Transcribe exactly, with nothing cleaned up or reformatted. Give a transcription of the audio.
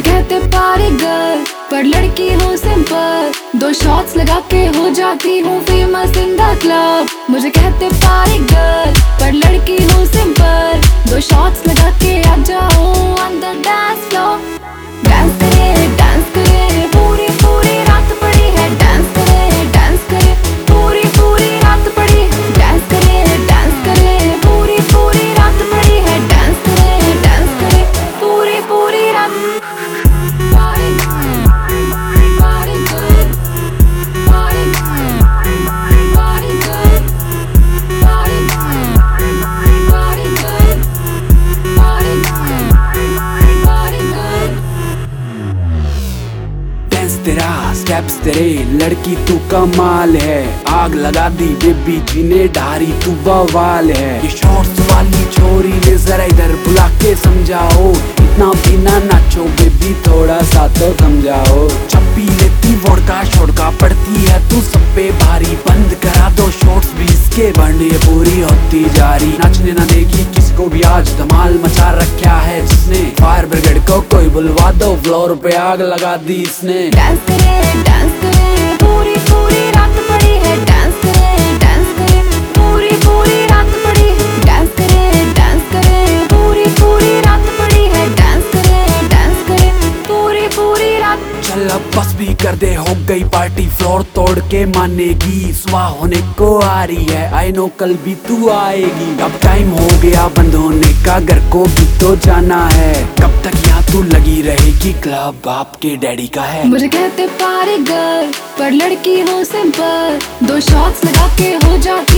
मुझे कहते पारी गर्ल पर लड़की हूँ सिंपल, दो शॉट्स लगा के हो जाती हूँ फेमस इन द क्लब। मुझे कहते पारी गर्ल पर लड़की हूँ सिंपल, दो शॉट्स लगा के आ जाओ on the dance floor. Dance करे डांस करे पूरी पूरी रात पड़ी है, डांस करे डांस करे पूरी पूरी रात पड़ी, डांस करे डांस करे पूरी पूरी रात पड़ी है, डांस करे डांस करे पूरी पूरी रात। Party, party, party good, party, party, party good, party, party good, party, party good। Dance तेरा स्टेप्स तेरे लड़की तू कमाल है, आग लगा दी बेबी जी ने डारी तू बवाल है। ये शॉर्ट्स वाली छोरी ने जरा इधर बुला के समझाओ, इतना भी ना नाचो बेबी थोड़ा सा तो समझाओ। चप्पी लेती वोडका शोडका पड़ती है तू सब पे भारी, बंद करा दो शॉर्ट्स भी इसके बंड ये पूरी होती जारी। नाचने ना देगी किसी को भी आज धमाल मचा रखा है जिसने, फायर ब्रिगेड को कोई बुलवा दो फ्लोर पे आग लगा दी इसने। डांस करे डांस करे पूरी पूरी रात पड़ी है, डांस करे डांस करे पूरी पूरी रात पड़ी, डांस करे डांस करे पूरी पूरी रात पड़ी है, डांस करे डांस करे पूरी पूरी रात। चल अब बस भी कर दे, हो गई पार्टी फ्लोर तोड़ के मानेगी, सुबह होने को आ रही है आई नो कल भी तू आएगी। अब टाइम हो गया बंद होने का, घर को भी तो जाना है, कब तक यहाँ तू लगी रहेगी, क्लब बाप के डैडी का है। मुझे कहते पारी गर्ल पर लड़की हूँ सिंपल, दो शॉट्स लगा के हो जाती